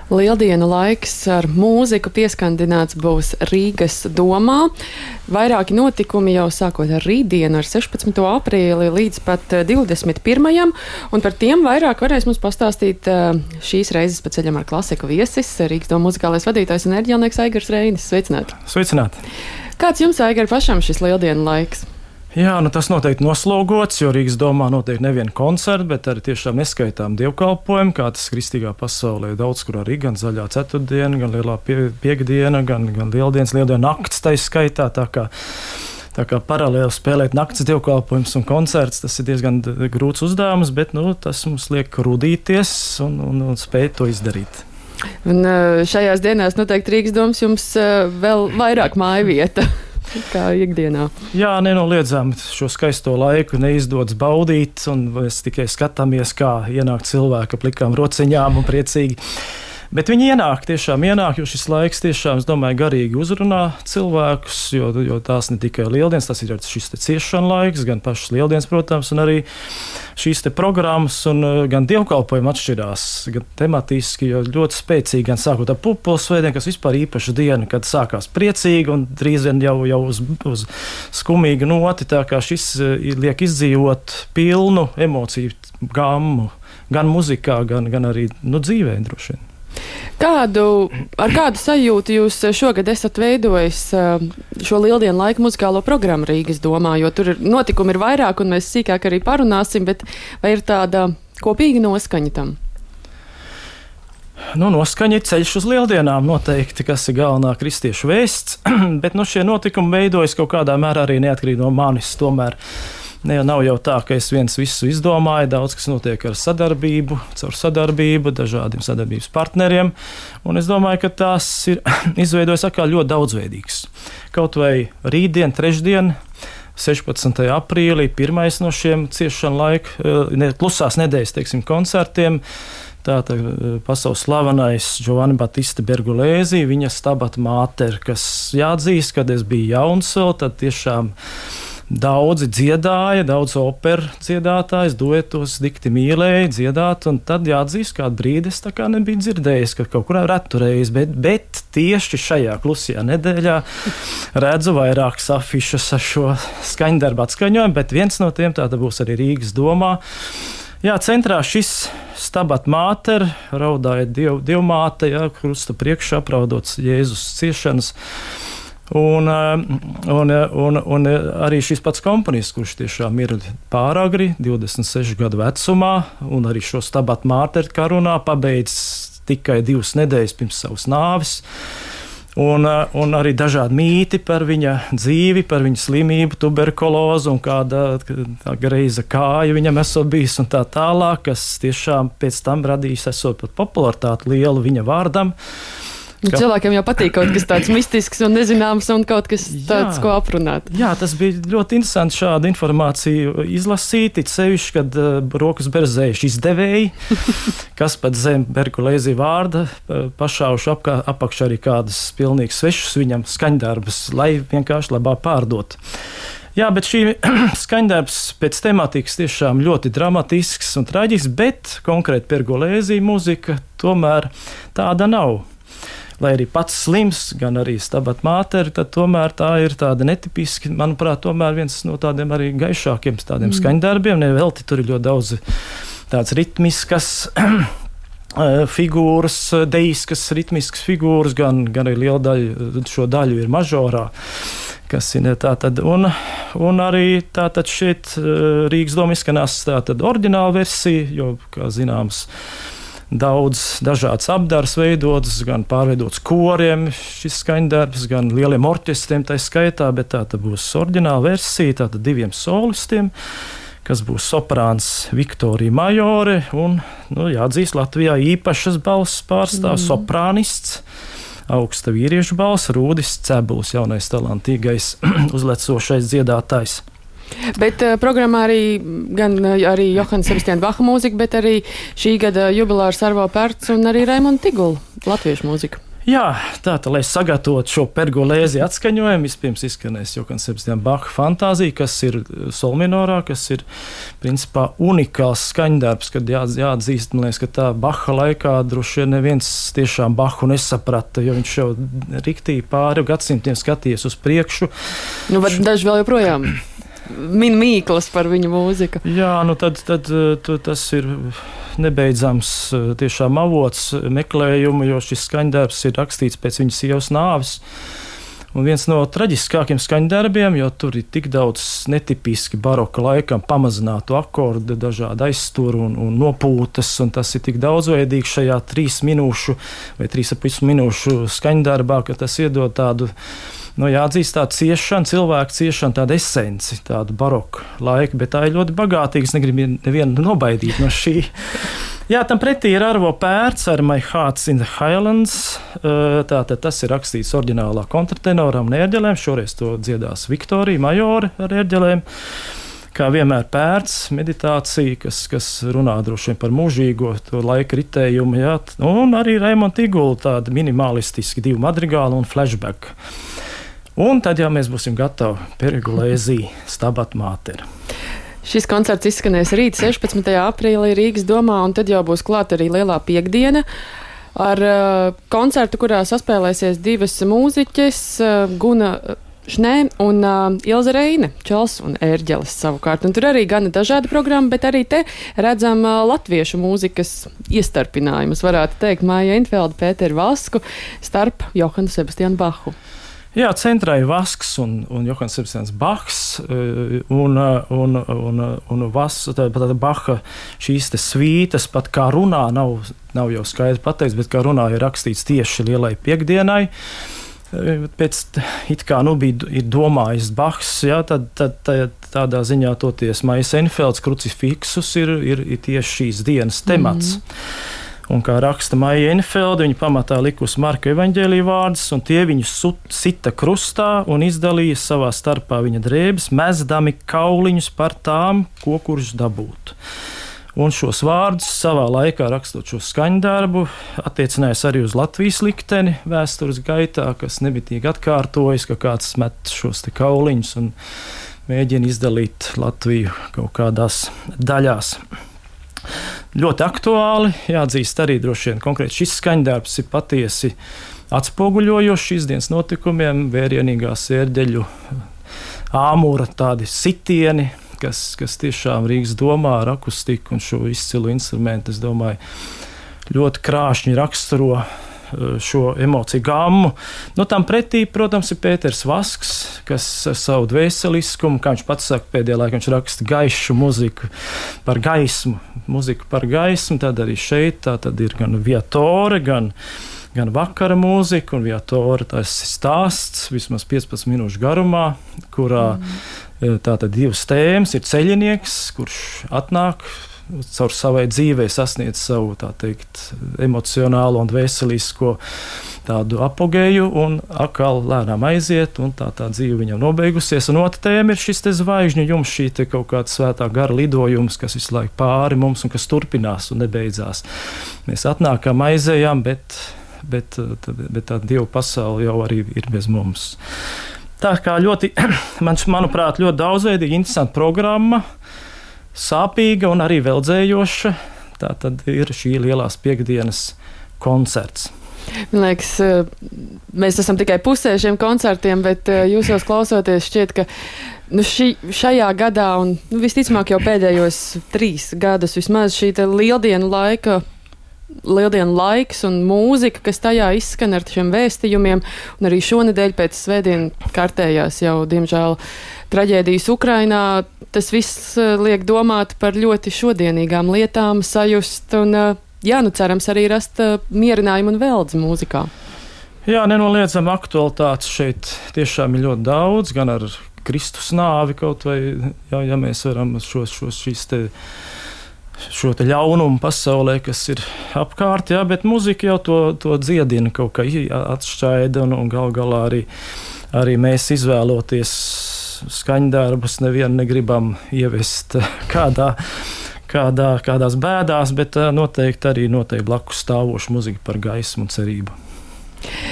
Lieldienu laiks ar mūziku pieskandināts būs Rīgas domā. Vairāki notikumi jau sākot ar rītdienu, ar 16. aprīli līdz pat 21. Un par tiem vairāk varēs mums pastāstīt šīs reizes pa ceļam ar klasiku viesis, Rīgas doma muzikālais vadītājs un ērģelnieks Aigars Reinis. Sveicināti! Sveicināti! Kāds jums, Aigar, pašam šis lieldienu laiks? Jā, tas noteikti noslogots, jo Rīgas domā noteikti nevien koncerti, bet arī tiešām neskaitām dievkalpojumi, kā tas kristīgā pasaulē daudz kur arī gan zaļā ceturtdiena, gan lielā piekdiena, gan lieldienas, lieldienu nakts tai skaitā, tā kā paralēli spēlēt nakts dievkalpojums un koncerts, tas ir diezgan grūts uzdevums, bet tas mums liek rudīties un spēt to izdarīt. Un šajās dienās noteikti Rīgas domas jums vēl vairāk māju vieta. Kā ikdienā. Jā, nenoliedzami šo skaisto laiku neizdodas baudīt, un mēs tikai skatāmies, kā ienāk cilvēki plikām rociņām un priecīgi. Bet viņi tiešām ienāk, jo šis laiks tiešām, es domāju, garīgi uzrunā cilvēkus, jo tās ne tikai lieldienas, tas ir šis ciešana laiks, gan pašas lieldienas, protams, un arī šīs programmas un gan dievkalpojumi atšķirās, gan tematiski, jo ļoti spēcīgi, gan sākot ar Pupulsvētdienu, kas vispār īpaša diena, kad sākās priecīgi un drīz vien jau uz skumīgu noti, tā kā šis liek izdzīvot pilnu emociju gammu, gan muzikā, gan arī dzīvē droši vien. Ar kādu sajūtu jūs šogad esat veidojis šo lieldienu laiku muzikālo programmu Rīgas domā, jo tur notikumi ir vairāk un mēs sīkāk arī parunāsim, bet vai ir tāda kopīga noskaņa tam? Noskaņa ir ceļš uz lieldienām noteikti, kas ir galvenā kristiešu vēsts, bet šie notikumi veidojas kaut kādā mērā arī neatkarīgi no manis tomēr. Nav jau tā, ka es viens visu izdomāju, daudz kas notiek ar caur sadarbību, dažādiem sadarbības partneriem, un es domāju, ka tās ir izveidojas atkal ļoti daudzveidīgs. Kaut vai rītdien, trešdien, 16. aprīlī, pirmais no šiem ciešana laika, klusās nedēļas, koncertiem, tātad pasaules slavenais Giovanni Battista Bergolēzi, viņa Stabat Mater, kas jāatzīst, kad es biju jauns vēl, tad tiešām daudzi dziedāja, daudz operu dziedātājs, duetos dikti mīlēja dziedāt, un tad jāatzīst, kādu brīdi es tā kā nebiju dzirdējis, ka kaut kurā retu reizi, bet tieši šajā klusajā nedēļā redzu vairākas afišas ar šo skaņdarbu atskaņojumu, bet viens no tiem tāda būs arī Rīgas domā. Jā, centrā šis Stabat Mater, raudāja Dievmāte, krusta priekšā, apraudot Jēzus ciešanas. Un arī šis pats komponists, kurš tiešām ir pāragri, 26 gadu vecumā, un arī šo Stabat Mater karunā pabeidz tikai 2 nedēļas pirms savas nāves. Un arī dažādi mīti par viņa dzīvi, par viņa slimību, tuberkulozi un kāda greiza kāja viņam esot bijis un tā tālāk, kas tiešām pēc tam radījis esot pat popularitāti lielu viņa vārdam. Cilvēkiem jau patīk kaut kas tāds mistisks un nezināms un kaut kas tāds, ko aprunāt. Jā, tas bija ļoti interesanti šādu informāciju izlasīt, it sevišķi, kad rokas berzējuši izdevēji, kas pat zem Bergolēzi vārda pašauši apakšā arī kādas pilnīgi svešus viņam skaņdarbus, lai vienkārši labāk pārdot. Jā, bet šī skaņdarbs pēc tematikas tiešām ļoti dramatisks un traģisks, bet konkrēti Bergolēzi mūzika tomēr tāda nav. Lai arī pats slims, gan arī Stabat Mater, tad tomēr tā ir tāda netipiski, manuprāt, tomēr viens no tādiem arī gaišākiem tādiem skaņdarbiem. Nevelti tur ir ļoti daudz tādas ritmiskas figūras, deiskas ritmiskas figūras, gan arī liela daļa, šo daļu ir mažorā, kas ir tātad, un arī tātad šeit Rīgas doma izskanās tātad oriģināla versija, jo, kā zināms, daudz dažādas apdars veidotas, gan pārveidotas koriem šis skaņdarbs, gan lieliem orķestriem tā skaitā, bet tā būs oriģināla versija, tātad 2 solistiem, kas būs soprāns Viktorija Majore un, jāatzīst, Latvijā īpašas balss pārstāv soprānists, augsta vīriešu balss, Rūdis Cebuls, jaunais talantīgais uzlecošais dziedātājs. Bet programmā arī Johana Sebastiāna Baha mūzika, bet arī šī gada jubilārs Arvo Pērts un arī Raimonda Tigula latviešu mūzika. Jā, tātad, lai sagatavotu šo pergolēzi atskaņojumu, vispirms izskanēs Johana Sebastiana Bacha fantāzija, kas ir sol minorā, kas ir principā unikāls skaņdarbs, kad jāatzīst, man liekas, ka tā Bacha laikā droši vien neviens tiešām Bachu nesaprata, jo viņš jau riktīgi pāri gadsimtiem skatījies uz priekšu. Nu, bet daži vēl joprojām min mīklas par viņu mūziku. Jā, nu tad tas ir nebeidzams tiešām avots meklējumu, jo šis skaņdarbs ir rakstīts pēc viņas sievas nāves. Un viens no traģiskākiem skaņdarbiem, jo tur ir tik daudz netipiski baroka laikam pamazinātu akordu, dažādi aizsturi un nopūtas, un tas ir tik daudzveidīgs šajā 3 minūšu vai 3,5 minūšu skaņdarbā, ka tas iedod tādu, jāatzīst tādu ciešanu, cilvēku ciešanu, tādu esenci, tādu baroku laiku, bet tā ir ļoti bagātīga. Es negribu nevienu nobaidīt no šī. Jā, tam pretī ir Arvo Pērts ar My Heart's in the Highlands. Tātad tas ir rakstīts oriģinālā kontratenoram un ērģelēm. Šoreiz to dziedās Viktorija Majore ar ērģelēm. Kā vienmēr Pērts, meditācija, kas runā droši vien par mūžīgo to laika ritējumu. Jā. Un arī Raimonda Igula tāda minimalistiski 2 madrigāli un flashback. Un tad jau mēs būsim gatavi pergolēzī Stabat Mater. Šis koncerts izskanēs rīt 16. aprīlī Rīgas domā, un tad jau būs klāt arī Lielā piekdiena ar koncertu, kurā saspēlēsies 2 mūziķes, Guna Šnē un Ilze Reine, čels un ērģeles savukārt. Un tur arī gana dažāda programma, bet arī te redzam latviešu mūzikas iestarpinājumus, varētu teikt, Māja Einfelda, Pēteru Vasku starp Johanu Sebastianu Bachu. Jā, centrā ir Vasks un Johans Sebastians Bachs un Bacha šīs te svītas, pat kā runā, nav jau skaidri pateikts, bet kā runā ir rakstīts tieši Lielai piekdienai. Pēc it kā ir domājis Bachs, jā, tad tādā ziņā toties Maijas Einfelds krucifiksus ir tieši šīs dienas temats. Un kā raksta Maija Einfelda, viņa pamatā likusi Marka evaņģēlija vārdus, un tie viņu sita krustā un izdalīja savā starpā viņa drēbes, mezdami kauliņus par tām, ko kurš dabūtu. Un šos vārdus savā laikā rakstot šo skaņdarbu attiecinājās arī uz Latvijas likteni vēstures gaitā, kas nebitīgi atkārtojas, ka kāds met šos te kauliņus un mēģina izdalīt Latviju kaut kādās daļās. Ļoti aktuāli, jāatzīst arī droši vien konkrēti šis skaņdarbs ir patiesi atspoguļojošs šīs dienas notikumiem, vērienīgās ērģeļu āmura tādi sitieni, kas tiešām Rīgas domā ar akustiku un šo izcilu instrumentu, es domāju, ļoti krāšņi raksturo šo emociju gammu. Tam pretī, protams, ir Pēters Vasks, kas ar savu dvēseliskumu, kā viņš pats saka, pēdējā laikā viņš raksta gaišu muziku par gaismu, tad arī šeit tā tad ir gan viatore, gan vakara mūzika, un viatore tas ir stāsts, vismaz 15 minūšu garumā, kurā tātad 2 tēmas ir ceļinieks, kurš atnāk, caur savai dzīvei sasniedz savu, tā teikt, emocionālo un dvēselisko tādu apogēju un atkal lēnām aiziet, un tā dzīve viņam nobeigusies. Un otra tēma ir šis te zvaigžņu jums, šī te kaut kāda svētā gara lidojums, kas visu laiku pāri mums un kas turpinās un nebeidzās. Mēs atnākam, aizējām, bet tā Dieva pasaule jau arī ir bez mums. Tā kā ļoti, manuprāt, ļoti daudzveidīga, interesanta programma, sāpīga un arī veldzējoša. Tā tad ir šī Lielās piekdienas koncerts. Man liekas, mēs esam tikai pusē šiem koncertiem, bet jūsos klausoties šķiet, ka šajā gadā un visticamāk jau pēdējos 3 gadus vismaz šī lieldienu laiks un mūzika, kas tajā izskan ar šiem vēstījumiem, un arī šonedēļ pēc svētdienu kārtējās jau, diemžēl, traģēdijas Ukrainā, tas viss liek domāt par ļoti šodienīgām lietām, sajust un, cerams arī rast mierinājumu un veldzi mūzikā. Jā, nenoliedzam aktualitātes šeit tiešām ir ļoti daudz, gan ar Kristus nāvi kaut vai, ja mēs varam šo te ļaunumu pasaulē, kas ir apkārt, jā, bet muzika jau to dziedina kaut kā atšķaida, un gal galā arī mēs izvēloties skaņdarbus nevienu negribam ievest kādās bēdās, bet noteikti blakus stāvoša muzika par gaismu un cerību.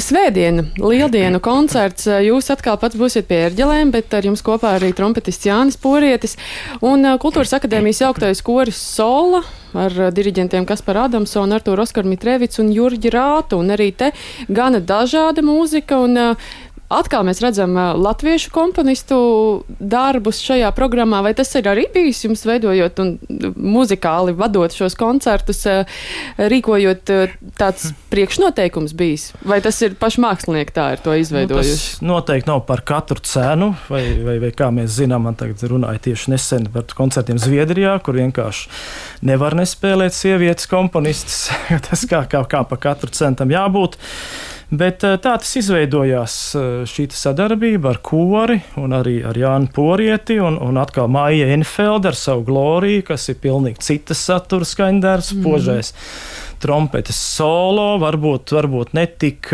Svētdiena, lieldienu koncerts. Jūs atkal pats būsiet pie ērģelēm, bet ar jums kopā arī trompetists Jānis Porietis un Kultūras akadēmijas jauktais koris Sola ar diriģentiem Kasparu Adamsonu, Artūru Oskaru Mitrevicu un Jurģi Rātu. Un arī te gana dažāda mūzika un atkal mēs redzam latviešu komponistu darbus šajā programmā. Vai tas ir arī bijis jums veidojot un muzikāli vadot šos koncertus, rīkojot tāds priekšnoteikums bijis? Vai tas ir paši mākslinieki tā ir to izveidojuši? Tas noteikti nav par katru cenu, vai kā mēs zinām, man tagad runāja tieši nesen par koncertiem Zviedrijā, kur vienkārši nevar nespēlēt sievietes komponistas. Tas kā pa katru cenu tam jābūt. Bet tā tas izveidojās šī sadarbība ar kori un arī ar Jānu Porieti un atkal Maija Enfelde ar savu Gloriju, kas ir pilnīgi citas satura skaņdarbs, požais trompetes solo, varbūt netik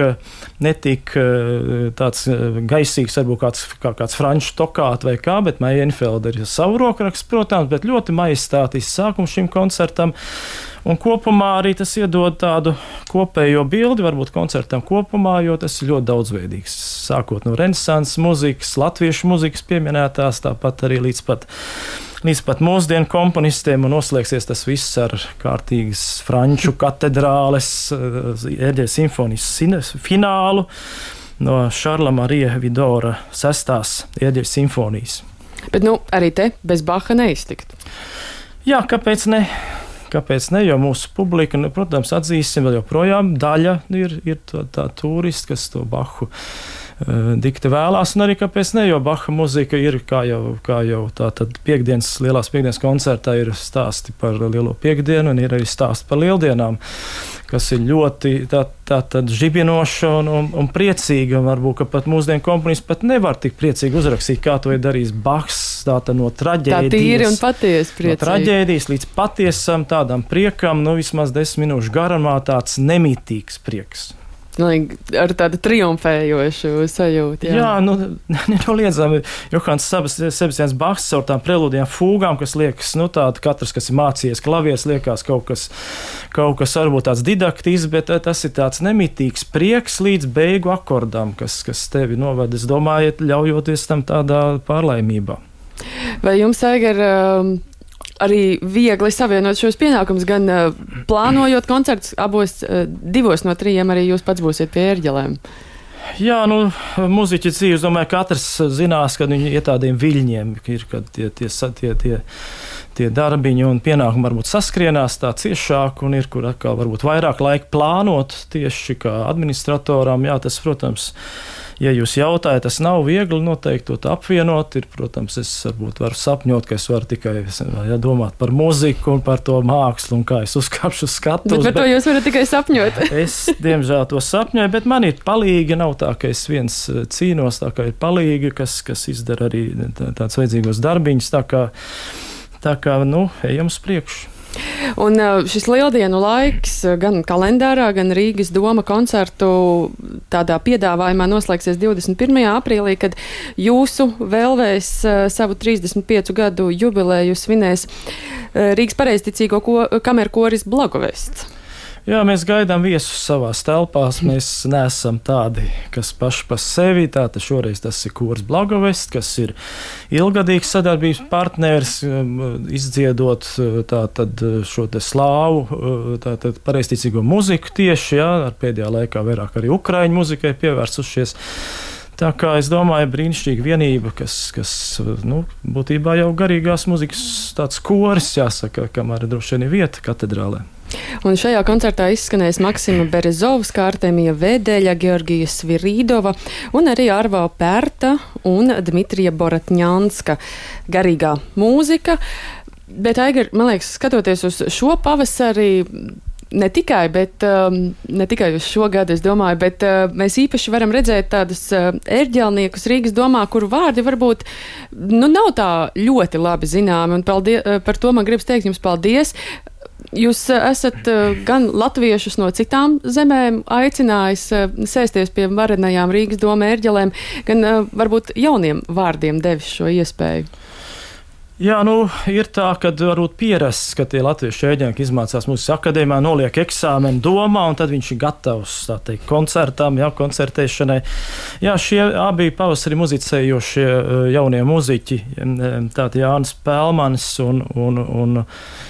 tāds gaisīgs, varbūt kāds franču tokāt vai kā, bet Maija Enfelde ir savu rokrakstu, protams, bet ļoti majestātisks sākums šim koncertam. Un kopumā arī tas iedod tādu kopējo bildi, varbūt koncertam kopumā, jo tas ir ļoti daudzveidīgs. Sākot no renesanses mūzikas, latviešu mūzikas pieminētās, tāpat arī līdz pat mūsdienu komponistiem, un noslēgsies tas viss ar kārtīgas franču katedrāles ērģeļu simfonijas finālu no Šarla Marija Vidora 6. ērģeļu simfonijas. Bet arī te bez Baha neiztikt. Jā, kāpēc ne? Kāpēc ne? Jo mūsu publika, protams, atzīsim, vēl joprojām daļa ir tā turisti, kas to Bahu dikti vēlās, un arī kāpēc ne, jo Baha muzika ir, kā jau tā tad lielās piekdienas koncertā ir stāsti par lielo piekdienu, un ir arī stāsti par lieldienām, kas ir ļoti tātad žibinoša un priecīga, un varbūt, ka pat mūsdienu komponists pat nevar tik priecīgi uzrakstīt, kā to ir darījis Bahs, tātad no traģēdijas. Tā tīri un patiesi priecīgi. No traģēdijas līdz patiesam tādam priekam, vismaz 10 minūšu garumā tāds nemitīgs prieks. Ar tādu triumfējošu sajūtu. Jā, nenoliedzami. Johans Sebastians Bachs ar tām prelūdijām fūgām, kas liekas, tāda katrs, kas ir mācījies klavieres, liekas kaut kas varbūt tāds didaktisks, bet tas ir tāds nemitīgs prieks līdz beigu akordam, kas tevi novada, es domāju, ļaujoties tam tādā pārlaimībā. Vai jums, Aigar, arī viegli savienot šos pienākumus, gan plānojot koncertus abos 2 no 3 arī jūs pats būsiet pie ērģelēm? Jā, muziķi dzīve, es domāju, katrs zinās, kad viņi ir tādiem viļņiem, ir, kad tie darbiņi un pienākumi varbūt saskrienās tā ciešāk un ir, kur atkal varbūt vairāk laika plānot tieši kā administratoram. Jā, tas, protams, ja jūs jautājat, tas nav viegli noteikti to apvienot. Protams, es varbūt varu sapņot, ka es varu tikai domāt par muziku un par to mākslu un kā es uzkāpšu uz skatuves. Bet par to jūs varat tikai sapņot. Es, diemžēl, to sapņoju, bet man ir palīgi. Nav tā, ka es viens cīnos, tā kā ir palīgi, kas izdara arī tāds vajadzīgos darbiņus. Tā kā ejam uz priekšu. Un šis lieldienu laiks gan kalendārā, gan Rīgas doma koncertu tādā piedāvājumā noslēgsies 21. aprīlī, kad jūsu vēlvēs savu 35 gadu jubileju svinēs Rīgas pareizticīgo kameru koris Blagovests. Jā, mēs gaidām viesus savās telpās. Mēs neesam tādi, kas paši pa sevi. Tātad šoreiz tas ir koris Blagovests, kas ir ilgadīgs sadarbības partneris, izdziedot tātad šo te slāvu, tātad pareizticīgo muziku tieši, ar pēdējā laikā vairāk arī ukraiņu muzikai pievērsušies. Tā kā es domāju, brīnišķīga vienība, kas būtībā jau garīgās muzikas tāds koris, jāsaka, kam arī droši vien ir vieta katedrālē. Un šajā koncertā izskanēs Maksima Berezovska, Artemija Vēdeļa, Georgija Svirīdova un arī Arvo Pērta un Dmitrija Boratņanska garīgā mūzika. Bet, Aigar, man liekas, skatoties uz šo pavasari, ne tikai uz šo gadu, es domāju, bet mēs īpaši varam redzēt tādus ērģelniekus Rīgas domā, kuru vārdi varbūt nav tā ļoti labi zināmi. Un par to man gribas teikt jums paldies. Jūs esat gan latviešus no citām zemēm aicinājis sēsties pie varenajām Rīgas doma ērģelēm, gan varbūt jauniem vārdiem devis šo iespēju. Jā, nu, ir tā, ka varbūt pierasts, ka tie latviešu ēģenieki izmācās mūzikas akadēmijā, noliek eksāmenu domā, un tad viņš ir gatavs, tā teikt, koncertam, jā, koncertēšanai. Jā, šie abi pavasarī muzicējošie jaunie muziķi, tātad Jānis Pelmanis un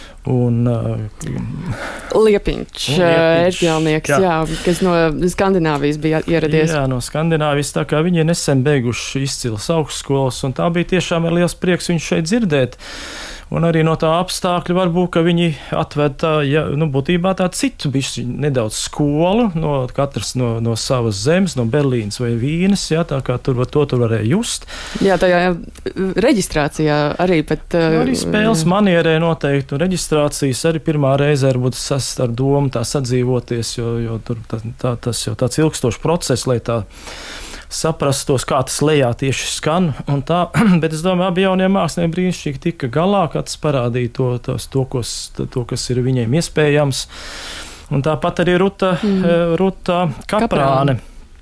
Liepiņš, ērģelnieks, jā, kas no Skandināvijas bija ieradies. Jā, no Skandināvijas, tā kā viņi ir nesen beiguši izcilas augstskolas, un tā bija tiešām liels prieks viņus šeit dzirdēt. Un arī no tā apstākļa varbūt, ka viņi atved būtībā tā citu bišķi nedaudz skolu, katrs no savas zemes, no Berlīnas vai Vīnes, jā, tā kā to varēja just. Jā, tajā reģistrācijā arī pat... Arī spēles manierē noteikti, un reģistrācijas arī pirmā reize varbūt sast ar domu tā sadzīvoties, jo tur tas jau tāds ilgstošs process, lai tā saprastos, kā tas lejā tieši skan, un tā, bet es domāju, abi jaunie mākslinieki brīnišķīgi tika galā, kāds parādīja to, kas ir viņiem iespējams, un tāpat arī Ruta Kaprāne,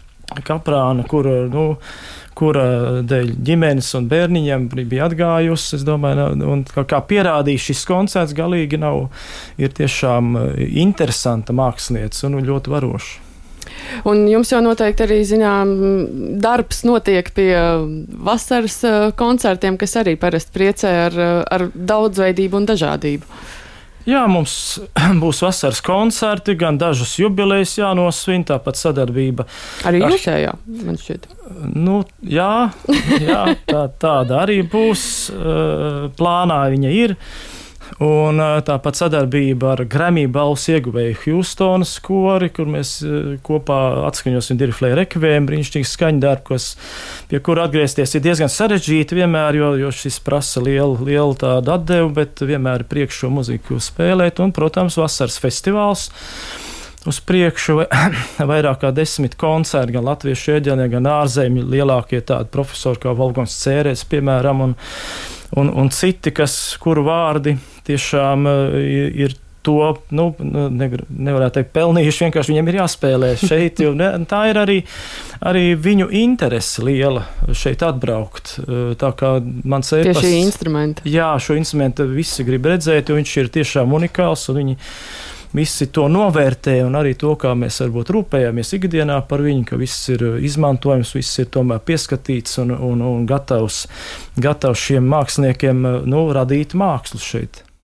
kura dēļ ģimenes un bērniņiem bija atgājusi, es domāju, un kā pierādīja šis koncerts galīgi ir tiešām interesanta mākslinieca un ļoti varoša. Un jums jau noteikti arī, zinām, darbs notiek pie vasaras koncertiem, kas arī parasti priecē ar daudzveidību un dažādību. Jā, mums būs vasaras koncerti, gan dažas jubilejas jānosvin, tāpat sadarbība. Arī jūsējā, man šķiet. Nu, jā, tāda arī būs, plānā viņa ir. Un tāpat sadarbība ar Grammy balvas ieguvēju Houstonas kori, kur mēs kopā atskaņosim Diriflē rekviem, brīnišķīgs skaņdarbs, pie kura atgriezties ir diezgan sarežģīti vienmēr, jo šis prasa lielu tādu atdevu, bet vienmēr ir priekš šo muziku spēlēt. Un, protams, vasaras festivāls uz priekšu, vairāk kā 10 koncerti, gan latviešu ēģelnieki, gan ārzemju lielākie tādi profesori kā Wolfgangs Cērēs, piemēram, un citi, kuru vārdi tiešām ir to, nevarētu teikt pelnījuši, vienkārši viņiem ir jāspēlē šeit, jo tā ir arī viņu interese liela šeit atbraukt. Tā kā mans ēpas... Pie šī instrumenta. Jā, šo instrumentu visi grib redzēt, jo viņš ir tiešām unikāls, un viņi visi to novērtē, un arī to, kā mēs varbūt rūpējamies ikdienā par viņu, ka viss ir izmantojams, viss ir tomēr pieskatīts un gatavs šiem māksliniekiem radīt mākslu šeit.